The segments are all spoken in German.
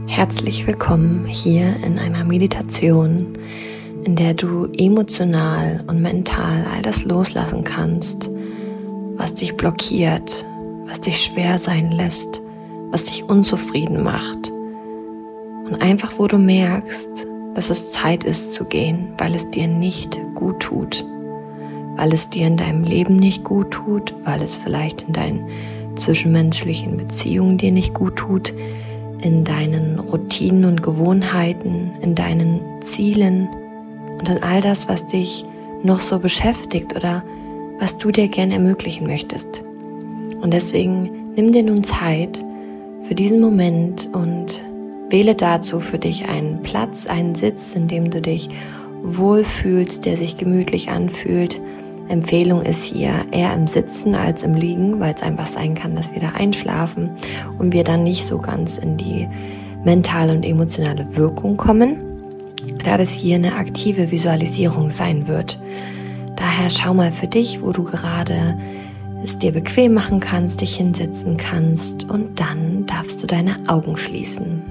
Herzlich willkommen hier in einer Meditation, in der du emotional und mental all das loslassen kannst, was dich blockiert, was dich schwer sein lässt, was dich unzufrieden macht. Und einfach, wo du merkst, dass es Zeit ist zu gehen, weil es dir nicht gut tut, weil es dir in deinem Leben nicht gut tut, weil es vielleicht in deinen zwischenmenschlichen Beziehungen dir nicht gut tut, in deinen Routinen und Gewohnheiten, in deinen Zielen und in all das, was dich noch so beschäftigt oder was du dir gerne ermöglichen möchtest. Und deswegen nimm dir nun Zeit für diesen Moment und wähle dazu für dich einen Platz, einen Sitz, in dem du dich wohlfühlst, der sich gemütlich anfühlt. Empfehlung ist hier eher im Sitzen als im Liegen, weil es einfach sein kann, dass wir da einschlafen und wir dann nicht so ganz in die mentale und emotionale Wirkung kommen, da das hier eine aktive Visualisierung sein wird. Daher schau mal für dich, wo du gerade es dir bequem machen kannst, dich hinsetzen kannst und dann darfst du deine Augen schließen.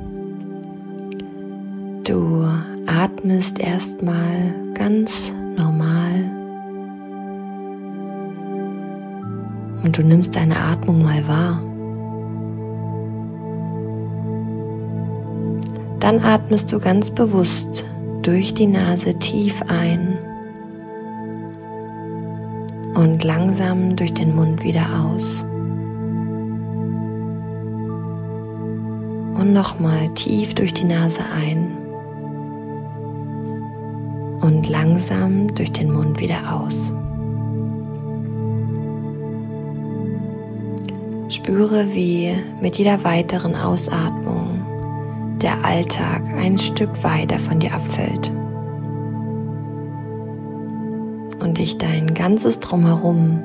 Du atmest erstmal ganz normal und du nimmst deine Atmung mal wahr. Dann atmest du ganz bewusst durch die Nase tief ein und langsam durch den Mund wieder aus. Und nochmal tief durch die Nase ein und langsam durch den Mund wieder aus. Spüre, wie mit jeder weiteren Ausatmung der Alltag ein Stück weiter von dir abfällt und dich dein ganzes Drumherum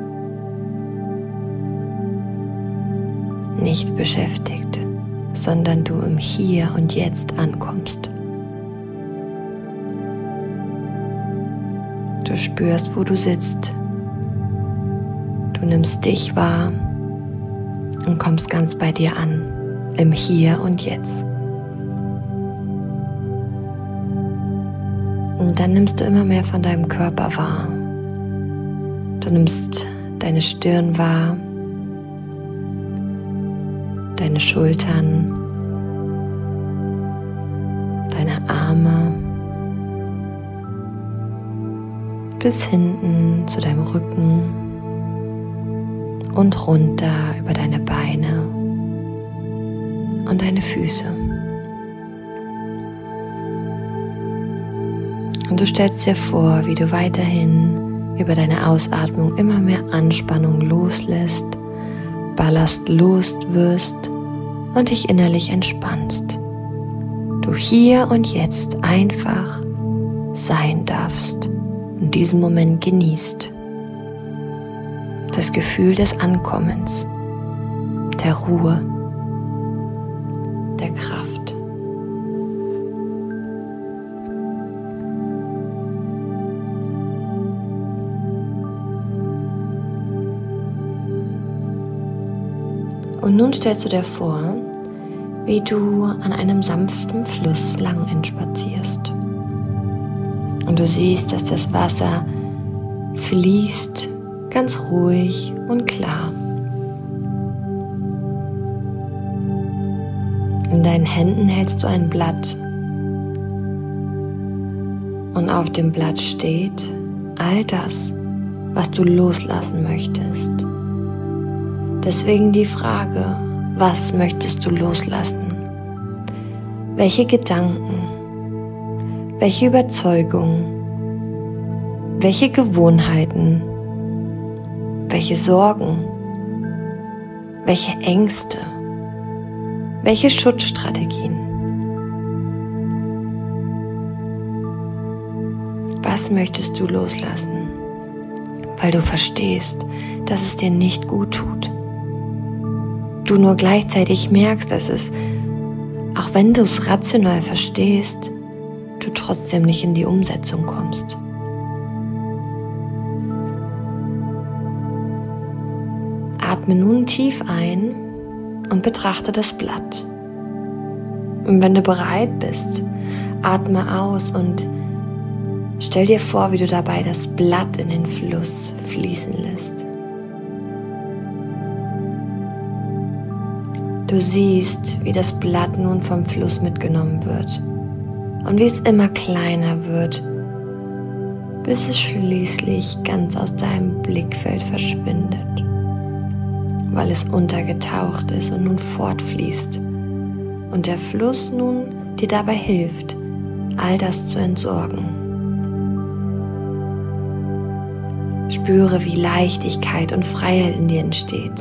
nicht beschäftigt, sondern du im Hier und Jetzt ankommst. Du spürst, wo du sitzt. Du nimmst dich wahr und kommst ganz bei dir an, im Hier und Jetzt. Und dann nimmst du immer mehr von deinem Körper wahr. Du nimmst deine Stirn wahr, deine Schultern, deine Arme, bis hinten zu deinem Rücken und runter über deine Beine und deine Füße. Und du stellst dir vor, wie du weiterhin über deine Ausatmung immer mehr Anspannung loslässt, Ballast los wirst und dich innerlich entspannst. Du hier und jetzt einfach sein darfst und diesen Moment genießt. Das Gefühl des Ankommens, der Ruhe, der Kraft. Und nun stellst du dir vor, wie du an einem sanften Fluss lang entspazierst. Und du siehst, dass das Wasser fließt, ganz ruhig und klar. In deinen Händen hältst du ein Blatt und auf dem Blatt steht all das, was du loslassen möchtest. Deswegen die Frage, was möchtest du loslassen? Welche Gedanken, welche Überzeugungen, welche Gewohnheiten, welche Sorgen, welche Ängste, welche Schutzstrategien? Was möchtest du loslassen, weil du verstehst, dass es dir nicht gut tut? Du nur gleichzeitig merkst, dass es, auch wenn du es rational verstehst, du trotzdem nicht in die Umsetzung kommst. Atme nun tief ein und betrachte das Blatt. Und wenn du bereit bist, atme aus und stell dir vor, wie du dabei das Blatt in den Fluss fließen lässt. Du siehst, wie das Blatt nun vom Fluss mitgenommen wird und wie es immer kleiner wird, bis es schließlich ganz aus deinem Blickfeld verschwindet, weil es untergetaucht ist und nun fortfließt und der Fluss nun dir dabei hilft, all das zu entsorgen. Spüre, wie Leichtigkeit und Freiheit in dir entsteht.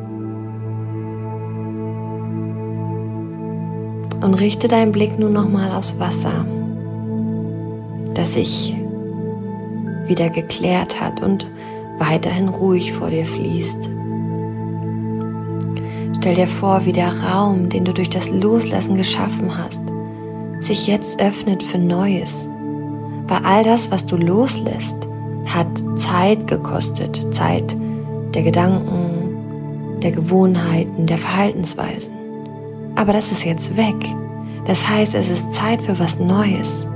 Und richte deinen Blick nun nochmal aufs Wasser, das sich wieder geklärt hat und weiterhin ruhig vor dir fließt. Stell dir vor, wie der Raum, den du durch das Loslassen geschaffen hast, sich jetzt öffnet für Neues. Weil all das, was du loslässt, hat Zeit gekostet. Zeit der Gedanken, der Gewohnheiten, der Verhaltensweisen. Aber das ist jetzt weg. Das heißt, es ist Zeit für was Neues.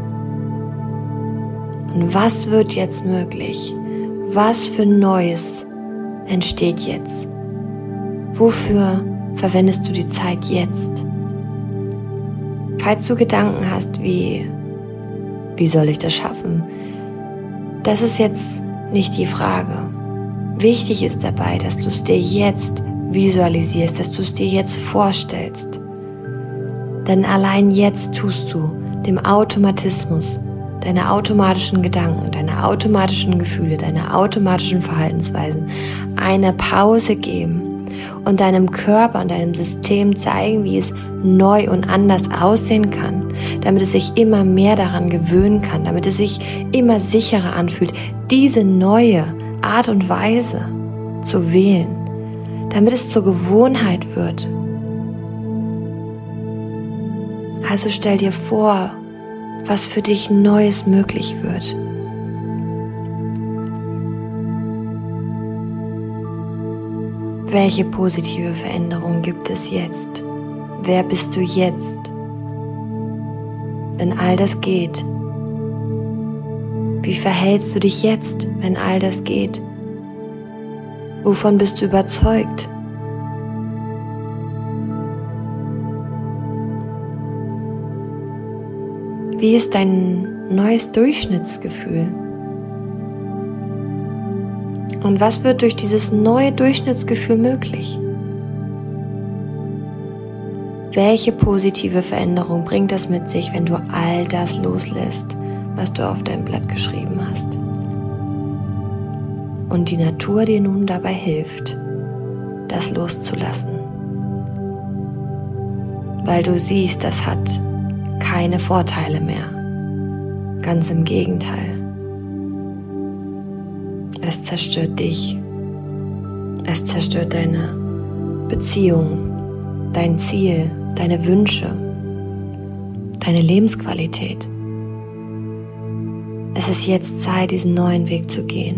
Und was wird jetzt möglich? Was für Neues entsteht jetzt? Wofür verwendest du die Zeit jetzt? Falls du Gedanken hast wie soll ich das schaffen? Das ist jetzt nicht die Frage. Wichtig ist dabei, dass du es dir jetzt visualisierst, dass du es dir jetzt vorstellst. Denn allein jetzt tust du dem Automatismus, deiner automatischen Gedanken, deiner automatischen Gefühle, deiner automatischen Verhaltensweisen eine Pause geben und deinem Körper und deinem System zeigen, wie es neu und anders aussehen kann, damit es sich immer mehr daran gewöhnen kann, damit es sich immer sicherer anfühlt, diese neue Art und Weise zu wählen, damit es zur Gewohnheit wird. Also stell dir vor, was für dich Neues möglich wird. Welche positive Veränderung gibt es jetzt? Wer bist du jetzt? Wenn all das geht? Wie verhältst du dich jetzt, wenn all das geht? Wovon bist du überzeugt? Wie ist dein neues Durchschnittsgefühl? Und was wird durch dieses neue Durchschnittsgefühl möglich? Welche positive Veränderung bringt das mit sich, wenn du all das loslässt, was du auf dein Blatt geschrieben hast? Und die Natur dir nun dabei hilft, das loszulassen. Weil du siehst, das hat keine Vorteile mehr. Ganz im Gegenteil. Es zerstört dich. Es zerstört deine Beziehung, dein Ziel, deine Wünsche, deine Lebensqualität. Es ist jetzt Zeit, diesen neuen Weg zu gehen.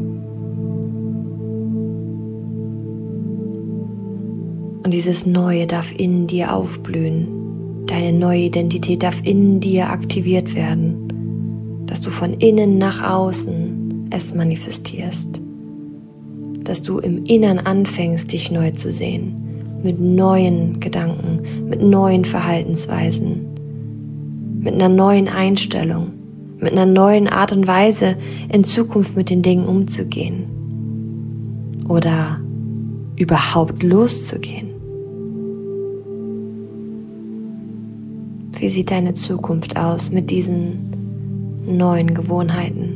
Und dieses Neue darf in dir aufblühen. Deine neue Identität darf in dir aktiviert werden, dass du von innen nach außen es manifestierst, dass du im Innern anfängst, dich neu zu sehen, mit neuen Gedanken, mit neuen Verhaltensweisen, mit einer neuen Einstellung, mit einer neuen Art und Weise in Zukunft mit den Dingen umzugehen oder überhaupt loszugehen. Wie sieht deine Zukunft aus mit diesen neuen Gewohnheiten?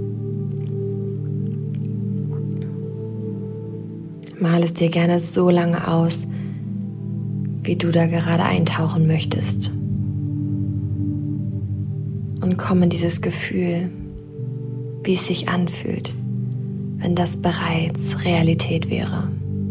Mal es dir gerne so lange aus, wie du da gerade eintauchen möchtest. Und komm in dieses Gefühl, wie es sich anfühlt, wenn das bereits Realität wäre.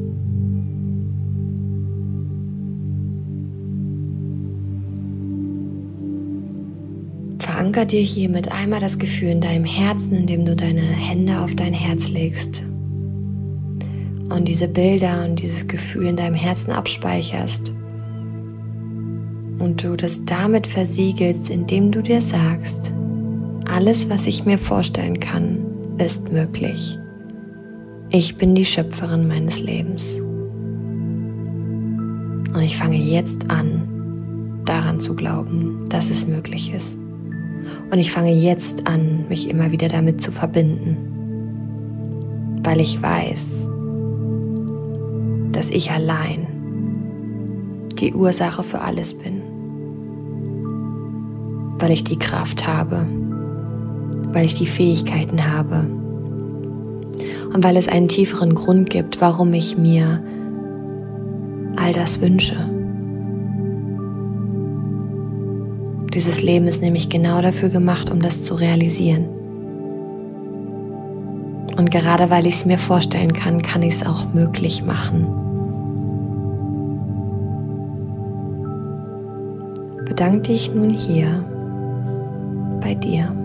Veranker dir hiermit einmal das Gefühl in deinem Herzen, indem du deine Hände auf dein Herz legst und diese Bilder und dieses Gefühl in deinem Herzen abspeicherst. Und du das damit versiegelst, indem du dir sagst, alles, was ich mir vorstellen kann, ist möglich. Ich bin die Schöpferin meines Lebens. Und ich fange jetzt an, daran zu glauben, dass es möglich ist. Und ich fange jetzt an, mich immer wieder damit zu verbinden, weil ich weiß, dass ich allein die Ursache für alles bin. Weil ich die Kraft habe, weil ich die Fähigkeiten habe und weil es einen tieferen Grund gibt, warum ich mir all das wünsche. Dieses Leben ist nämlich genau dafür gemacht, um das zu realisieren. Und gerade weil ich es mir vorstellen kann, kann ich es auch möglich machen. Bedanke dich nun hier bei dir.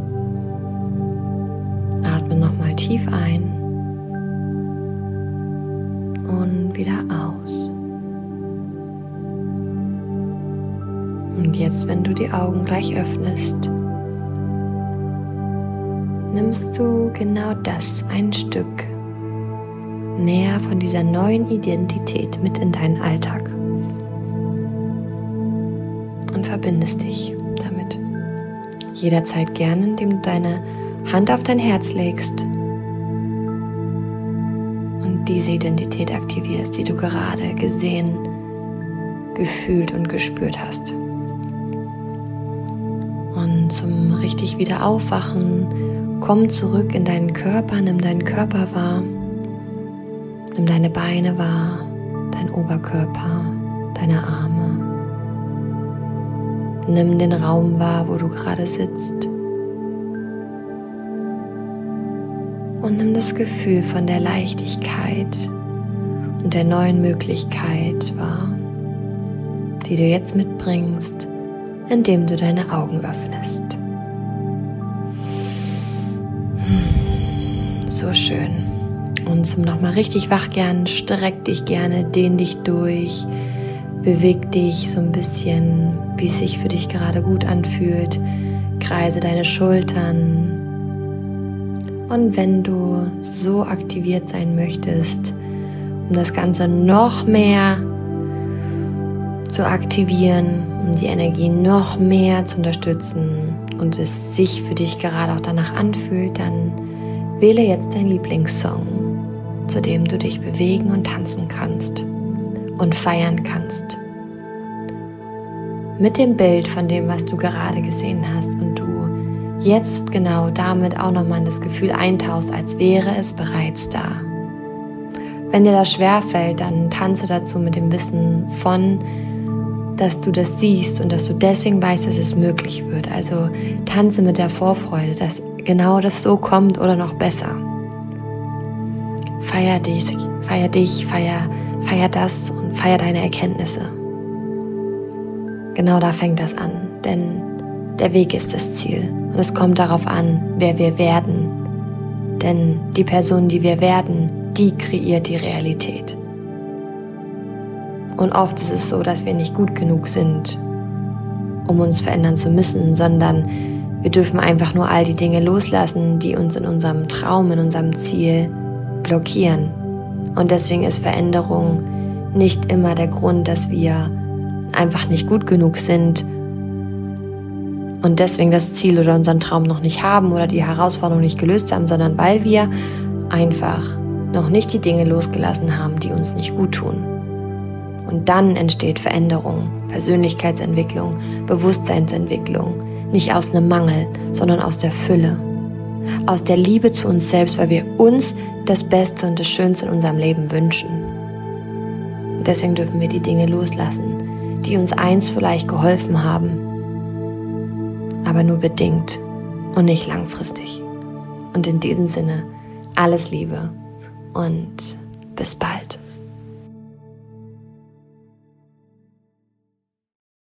Atme nochmal tief ein und wieder aus. Und jetzt, wenn du die Augen gleich öffnest, nimmst du genau das ein Stück mehr von dieser neuen Identität mit in deinen Alltag und verbindest dich damit. Jederzeit gerne, indem du deine Hand auf dein Herz legst und diese Identität aktivierst, die du gerade gesehen, gefühlt und gespürt hast. Und zum richtig wieder Aufwachen, komm zurück in deinen Körper, nimm deinen Körper wahr, nimm deine Beine wahr, dein Oberkörper, deine Arme. Nimm den Raum wahr, wo du gerade sitzt. Und nimm das Gefühl von der Leichtigkeit und der neuen Möglichkeit wahr, die du jetzt mitbringst, indem du deine Augen öffnest. So schön. Und zum nochmal richtig wach gern, streck dich gerne, dehn dich durch, beweg dich so ein bisschen, wie es sich für dich gerade gut anfühlt, kreise deine Schultern. Und wenn du so aktiviert sein möchtest, um das Ganze noch mehr zu aktivieren, um die Energie noch mehr zu unterstützen und es sich für dich gerade auch danach anfühlt, dann wähle jetzt deinen Lieblingssong, zu dem du dich bewegen und tanzen kannst und feiern kannst. Mit dem Bild von dem, was du gerade gesehen hast und du jetzt genau damit auch nochmal in das Gefühl eintauchst, als wäre es bereits da. Wenn dir das schwerfällt, dann tanze dazu mit dem Wissen von, dass du das siehst und dass du deswegen weißt, dass es möglich wird. Also tanze mit der Vorfreude, dass genau das so kommt oder noch besser. Feier dich, feier das und feier deine Erkenntnisse. Genau da fängt das an, denn der Weg ist das Ziel und es kommt darauf an, wer wir werden. Denn die Person, die wir werden, die kreiert die Realität. Und oft ist es so, dass wir nicht gut genug sind, um uns verändern zu müssen, sondern wir dürfen einfach nur all die Dinge loslassen, die uns in unserem Traum, in unserem Ziel blockieren. Und deswegen ist Veränderung nicht immer der Grund, dass wir einfach nicht gut genug sind und deswegen das Ziel oder unseren Traum noch nicht haben oder die Herausforderung nicht gelöst haben, sondern weil wir einfach noch nicht die Dinge losgelassen haben, die uns nicht gut tun. Und dann entsteht Veränderung, Persönlichkeitsentwicklung, Bewusstseinsentwicklung, nicht aus einem Mangel, sondern aus der Fülle, aus der Liebe zu uns selbst, weil wir uns das Beste und das Schönste in unserem Leben wünschen. Und deswegen dürfen wir die Dinge loslassen, die uns einst vielleicht geholfen haben, aber nur bedingt und nicht langfristig. Und in diesem Sinne, alles Liebe und bis bald.